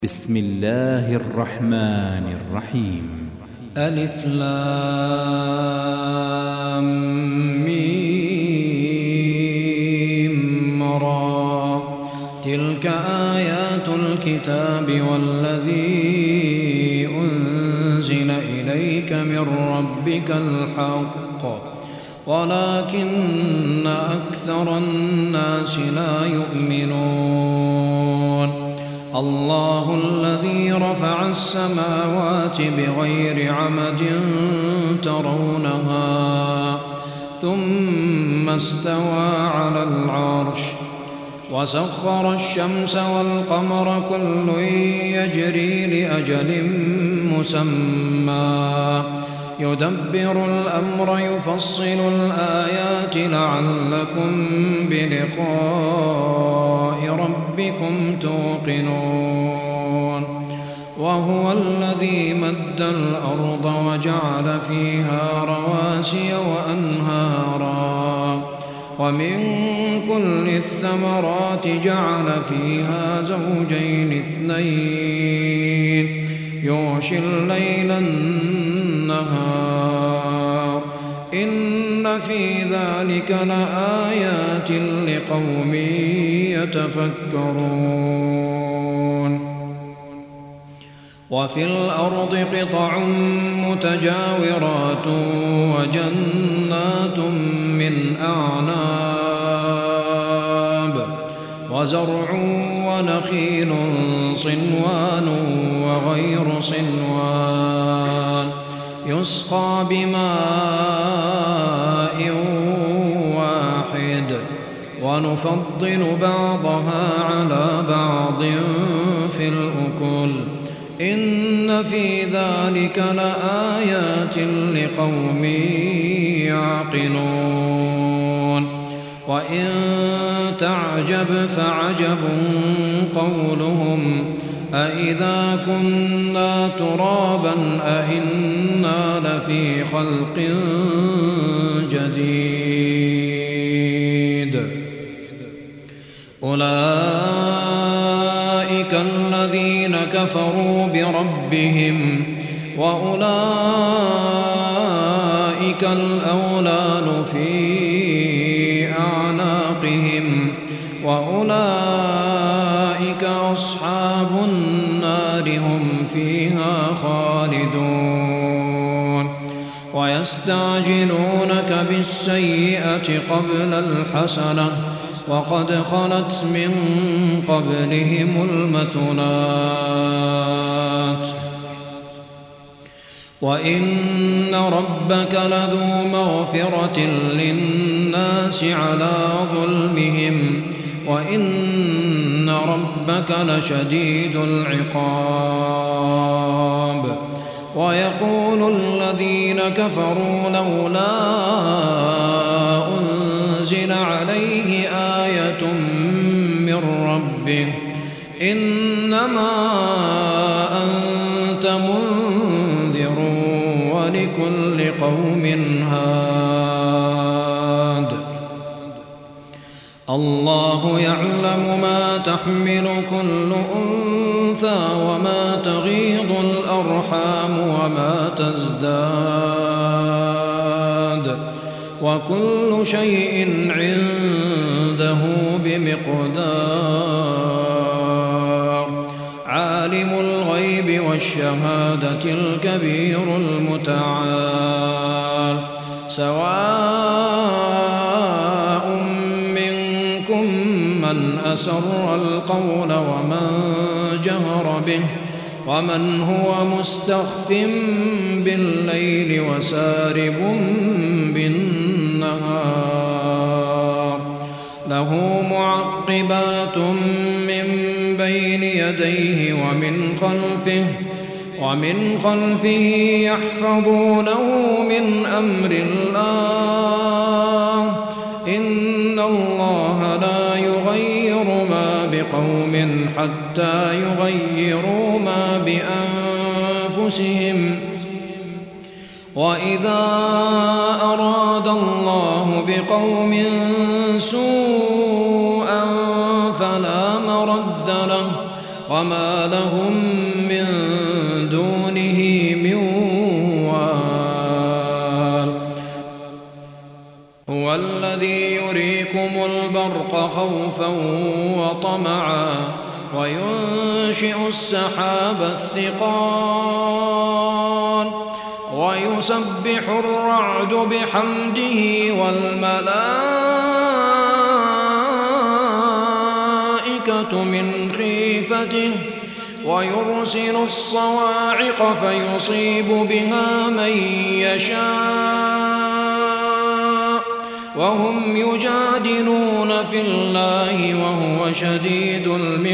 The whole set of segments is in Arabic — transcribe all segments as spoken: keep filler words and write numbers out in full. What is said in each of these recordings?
بسم الله الرحمن الرحيم. ألف لام ميم را. تلك آيات الكتاب والذي أنزل إليك من ربك الحق ولكن أكثر الناس لا يؤمنون. الله الذي رفع السماوات بغير عمد ترونها ثم استوى على العرش وسخر الشمس والقمر كل يجري لأجل مسمى يدبر الأمر يفصل الآيات لعلكم بلقاء ربكم توقنون. وهو الذي مد الأرض وجعل فيها رواسي وأنهارا ومن كل الثمرات جعل فيها زوجين اثنين يغشي الليل النهار إن في ذلك لآيات لقوم يتفكرون. وفي الأرض قطع متجاورات وجنات من أعناب وزرع ونخيل صنوان وغير صنوان يسقى بماء واحد ونفضل بعضها على بعض في الأكل إن في ذلك لآيات لقوم يعقلون. وإن تعجب فعجب قولهم أإذا كنا ترابا أإنا لفي خلق جديد. أولئك الذين كفروا بربهم وأولئك الأغلال في أعناقهم وأولئك أصحاب النار هم فيها خالدون. ويستعجلونك بالسيئة قبل الحسنة وقد خلت من قبلهم المثلات وإن ربك لذو مغفرة للناس على ظلمهم وإن ربك لشديد العقاب. ويقول الذين كفروا لولا أنزل عليه آية من ربه إنما أنت منذر ولكل قوم هاد. الله يعلم ما تحمل كل أنثى وما تغيض الأرحام وما تزداد وكل شيء عنده بمقدار. عالم الغيب والشهادة الكبير المتعال. سواء منكم من أسر القول ومن جهر به ومن هو مستخف بالليل وسارب بالنهار له معقبات من بين يديه ومن خلفه ومن خلفه يحفظونه من أمر الله إن الله لا يغير ما بقوم حتى يغيروا ما بأنفسهم وإذا أراد الله بقوم سوءا فلا مرد له وما لهم من دونه من وال. هو الذي يريكم البرق خوفا وطمعا وينشئ السحاب الثقال ويسبح الرعد بحمده والملائكة من خيفته ويرسل الصواعق فيصيب بها من يشاء وهم يجادلون في الله وهو شديد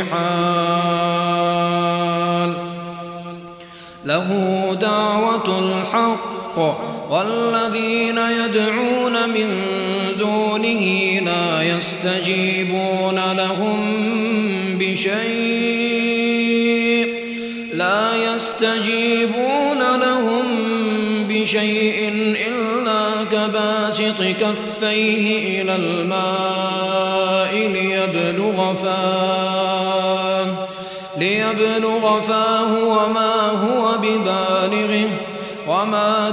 المحال. له دعوة الحق والذين يدعون من دونه لا يستجيبون لهم بشيء لا يستجيبون لهم بشيء إلا كباسط كفيه إلى الماء ليبلغ فاه ليبلغ فاه وما هو ببالغه وما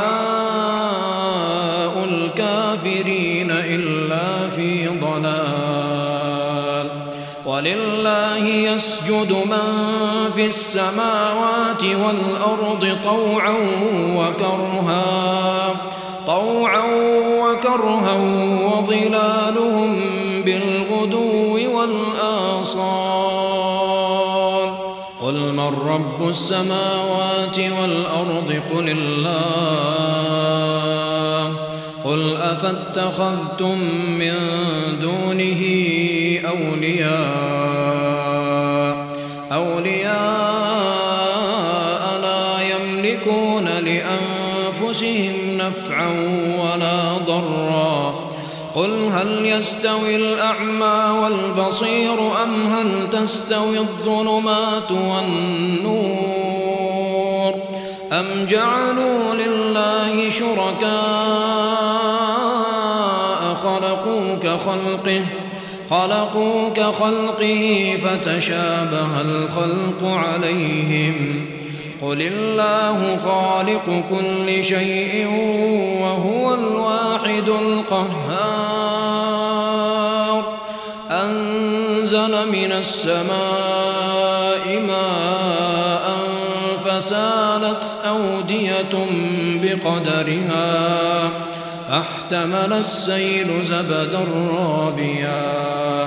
دعاء الكافرين إلا في ضلال. ولله يسجد من في السماوات والأرض طوعا وكرها طوعا وكرها وظلالهم بالغدو والآصال. قل من رب السماوات والأرض قل الله. قل أفاتخذتم من دونه أولياء أولياء لا يملكون لأنفسهم نفعا ولا ضرا. قل هل يستوي الأعمى والبصير أم هل تستوي الظلمات والنور أم جعلوا لله شركاء خلقوا كخلقه خلقوا كخلقه فتشابه الخلق عليهم. قل الله خالق كل شيء وهو الواحد القهار. أنزل من السماء ماء فسالت أودية بقدرها فاحتمل السيل زبدا رابيا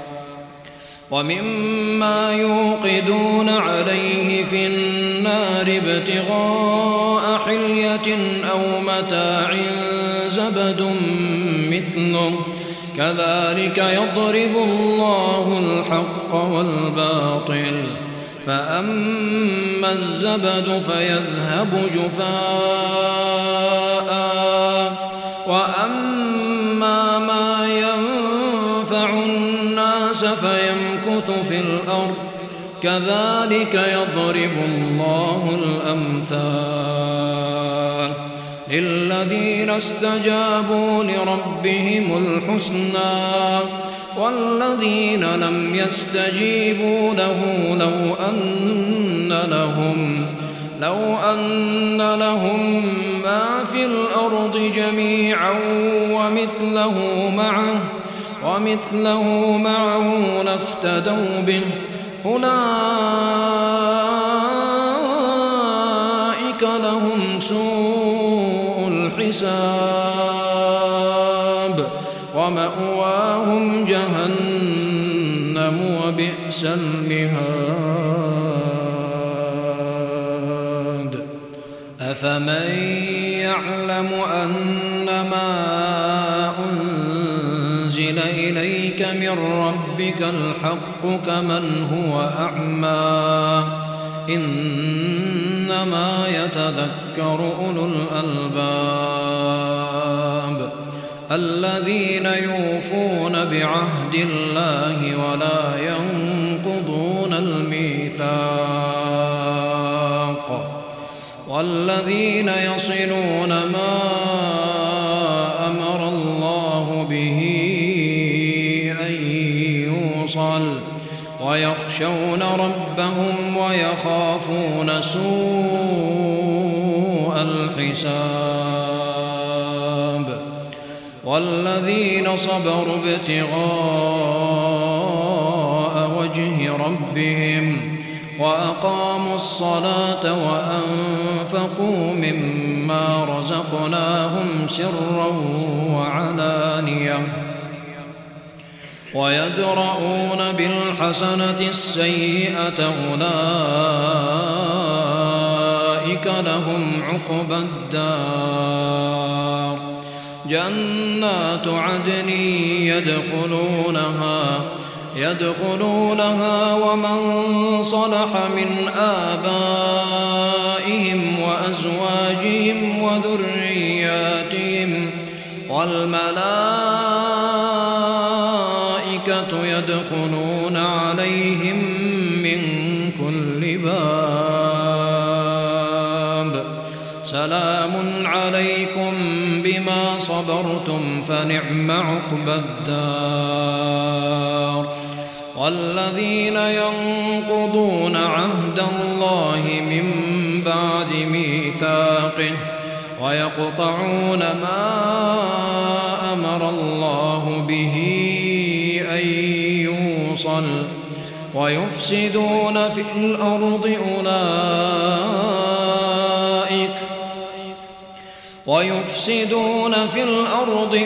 ومما يوقدون عليه في النار ابتغاء حلية أو متاع زبد مثله كذلك يضرب الله الحق والباطل. فأما الزبد فيذهب جفاء وأما ما ينفع الناس فيمكث في الأرض كذلك يضرب الله الأمثال. للذين استجابوا لربهم الحسنى والذين لم يستجيبوا له لو أن لهم لو أن لهم ما في الأرض جميعا ومثله معه ومثله معه لافتدوا به أولئك لهم سوء الحساب ومأواهم جهنم وبئس المهاد. أفمن يعلم أنما أنزل إليك من ربك الحق كمن هو أعمى إنما يتذكر أولو الألباب الذين يوفون بعهد الله ولا ينقضون الميثاق والذين يصلون ما أمر الله به أن يوصل ويخشون ويخشون ربهم ويخافون سوء الحساب والذين صبروا ابتغاء وجه ربهم وأقاموا الصلاة وأنفقوا مما رزقناهم سرا وعلانية ويدرؤون بالحسنة السيئة أولئك لهم عقبى الدار جنات عدن يدخلونها يدخلونها ومن صلح من آبائهم وأزواجهم وذرياتهم والملائكة يدخلون عليهم من كل باب سلام عليكم بما صبرتم فنعم عقبى الدار والذين ينقضون عهد الله من بعد ميثاقه ويقطعون ما أمر الله به أن يوصل ويفسدون في الأرض أولئك ويفسدون في الأرض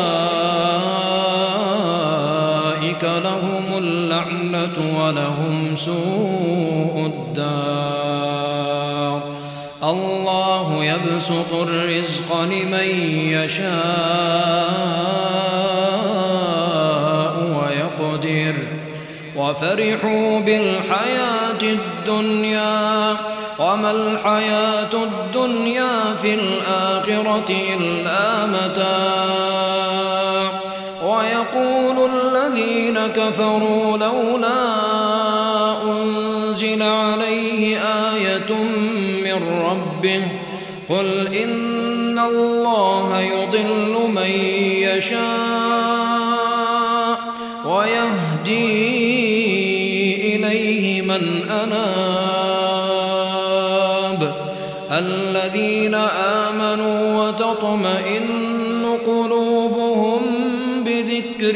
أولئك لهم اللعنة ولهم سوء الدار الله يبسط الرزق لمن يشاء ويقدر وفرحوا بالحياة الدنيا وما الحياة الدنيا في الآخرة إلا متاع ويقول الذين كفروا لولا أنزل عليه آية من ربه قل إن الله يضل من يشاء ويهدي إليه من أناب الذين آمنوا وتطمئن قلوبهم بذكر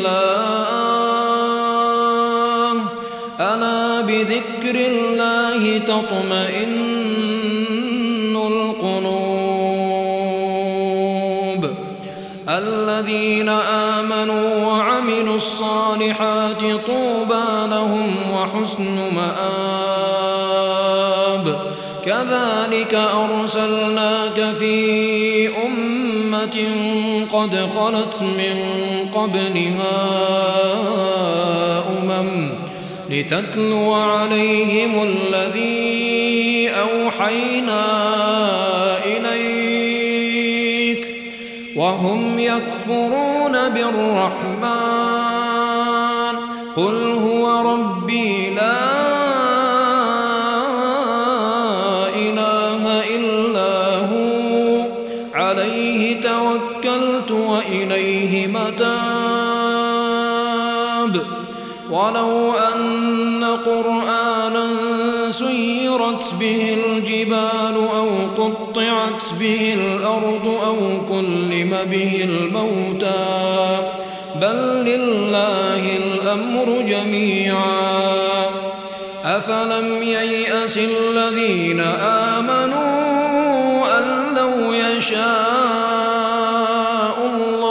الله ألا بذكر الله تطمئن القلوب الذين آمنوا وعملوا الصالحات طوبى لهم وحسن مآب كذلك أرسلناك في أمة قد خلت من قبلها أمم لتتلو عليهم الذي أوحينا إليك وهم يكفرون بالرحمن قل هو ربي لا إله إلا هو عليه توكلت وإليه متاب ولو أن قرآنا سيرت به الجبال أو قطعت به الأرض أو كلم به الموتى بل لله الأمر جميعا أفلم ييأس الذين آمنوا أن لو يشاء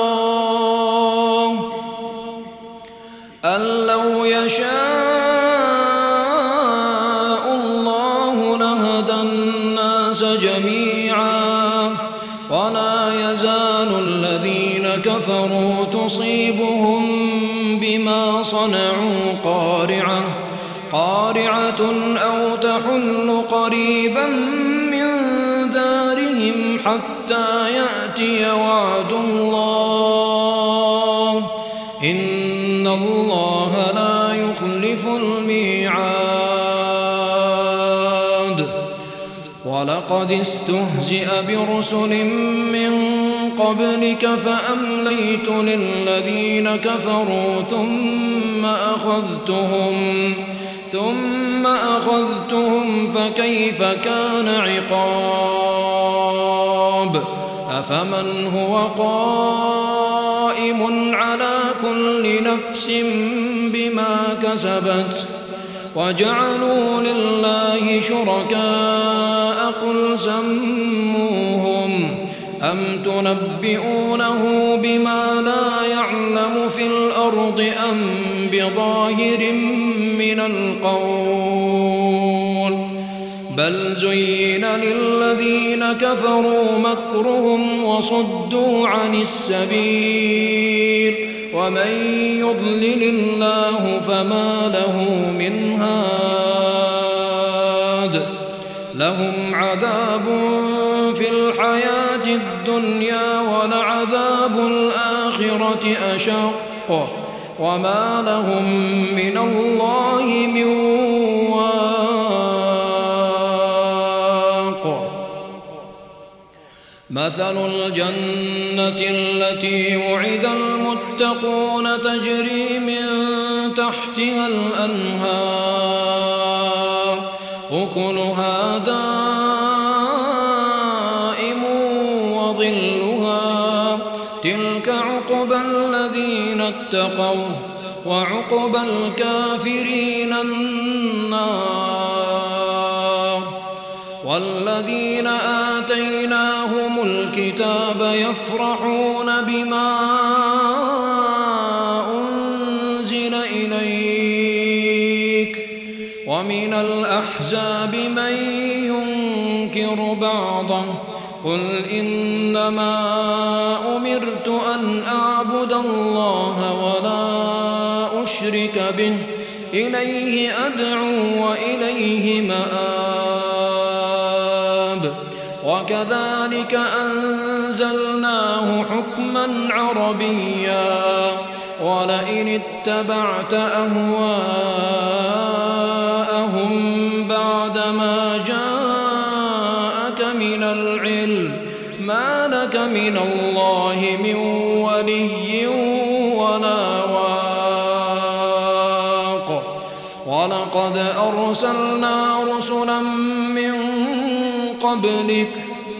الله أن لو يشاء الله لهدى الناس جميعا ولا يزال الذين كفروا تصيبهم بما صنعوا قارعة قارعة أو تحل قريبا من دارهم حتى يأتي وعد الله إن الله لا يخلف الميعاد ولقد استهزئ برسل من قبلك فأمليت للذين كفروا ثم أخذتهم ثم أخذتهم فكيف كان عقاب أفمن هو قائم على كل نفس بما كسبت وجعلوا لله شركاء قل سموهم أم تنبئونه بما لا يعلم في الأرض أم بظاهر من القول بل زين للذين كفروا مكرهم وصدوا عن السبيل ومن يضلل الله فما له من هاد لهم عذاب في الحياة الدنيا ولعذاب الآخرة أشق وما لهم من الله من واق مثل الجنة التي وعد المتقون تجري من تحتها الأنهار أكلها دائم وظلها تلك عقبى الذين اتقوا وعقبى الكافرين النار والذين آتيناهم الكتاب يفرحون بما أنزل إليك ومن الأحزاب من ينكر بعضه قل إنما أمرت أن أعبد الله ولا أشرك به إليه أدعو وإليه مآب وكذلك أنزلناه حكما عربيا ولئن اتبعت أهواءهم بعدما جاءك من العلم ما لك من الله من ولي ولا واق ولقد أرسلنا رسلا من قبلك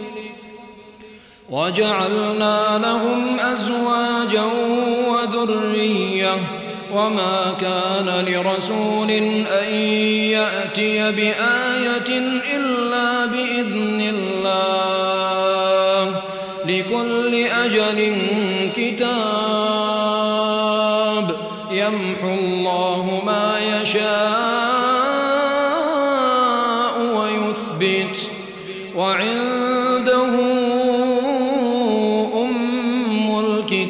وجعلنا لهم أزواجا وذرية وما كان لرسول أن يأتي بآية إلا بإذن الله لكل أجل كتاب يمحو الله ما يشاء ويثبت وعنده أم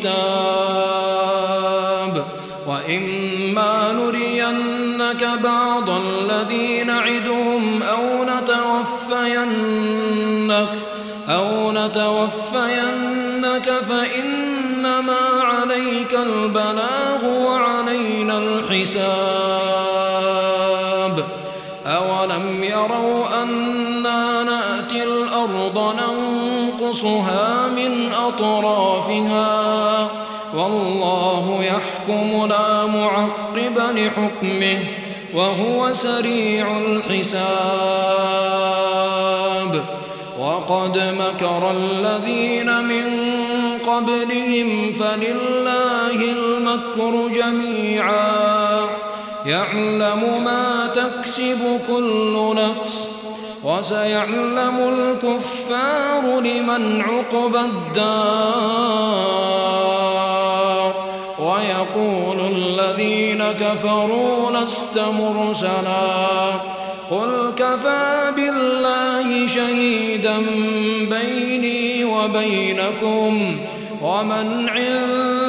الكتاب وإما نرينك بعض الذي نعدهم أو نتوفينك أو نتوفينك فإنما عليك البلاغ وعلينا الحساب أولم يروا أنا نأتي الأرض ننقصها من أطرافها والله يحكم لا معقب لحكمه وهو سريع الحساب وقد مكر الذين من قبلهم فلله المكر جميعا يعلم ما تكسب كل نفس وسيعلم الكفار لمن عقبى الدار ويقول الذين كفروا لست مرسلا قل كفى بالله شهيدا بيني وبينكم ومن عنده